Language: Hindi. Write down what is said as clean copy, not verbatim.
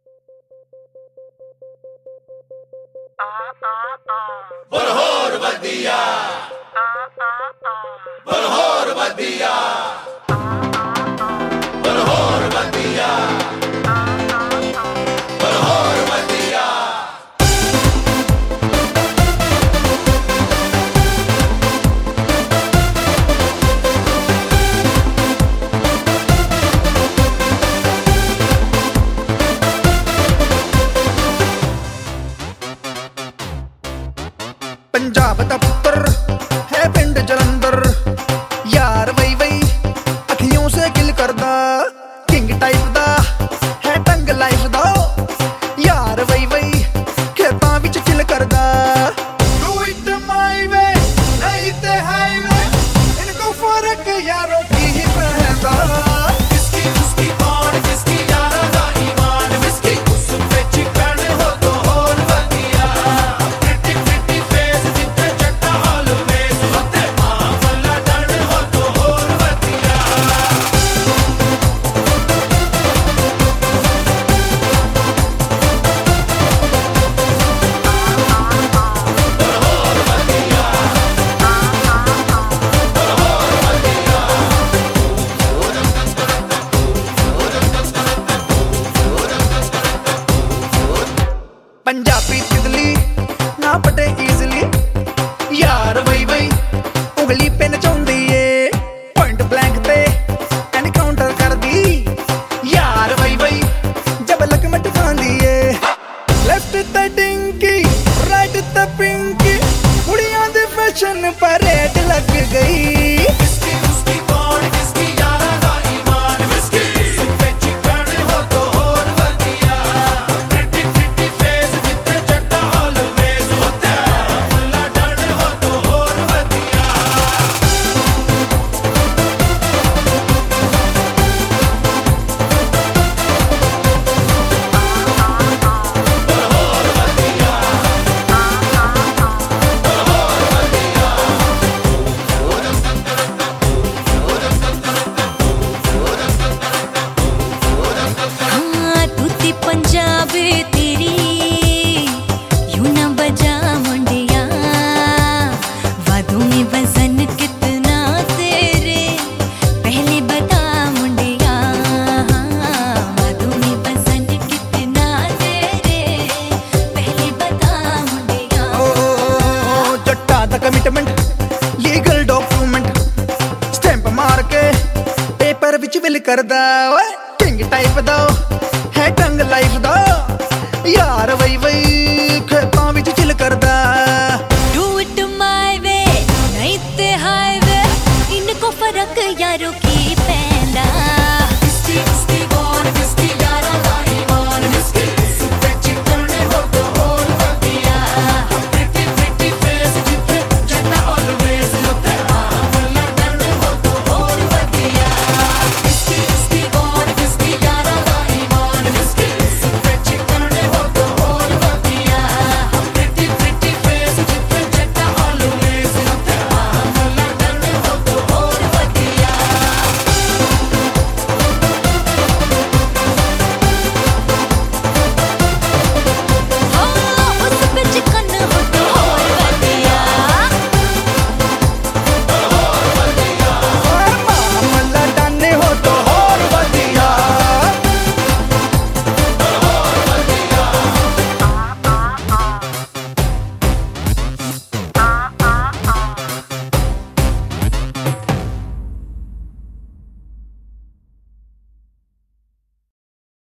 बरहोर बदिया बरहोर बदिया बरहोर बदिया बरहोर बदिया पंजाब दा पुत्तर है पिंड जलंधर, यार वही वही अखियों से किल करदा, किंग टाइप दा है टंग लाइफ दा, यार वही वही खेतां विच चिल करदा। Do it my way, नहीं ते highway, इनको फर्क यारों की ही पहनदा। किसकी उसकी कौन किसकी यारा दा ईमान विस्की उस विच पैण हो तो होर बदिया प्रिटी प्रिटी फेस जिते जट्टा ऑलवेज होते मां वल्ला डर हो तो होर बदिया पंजाबी तितली ना पटे इजली, यार वही वही उंगली पे नचाउंदी ए, पॉइंट ब्लैंक ते एनकाउंटर कर दी, यार वही वही जब लकमट खांदी ए। लेफ्ट ते डिंकी राइट ते पिंकी, कुड़ियां दे फैशन परेड लग गई। किसकी उसकी कौन किसकी यारा दा ईमान विस्की उस विच पैण हो तो होर बदिया प्रिटी प्रिटी फेस जिते जट्टा ऑलवेज होते मां वल्ला डर हो तो होर बदिया हाँ, तूती पंजाबी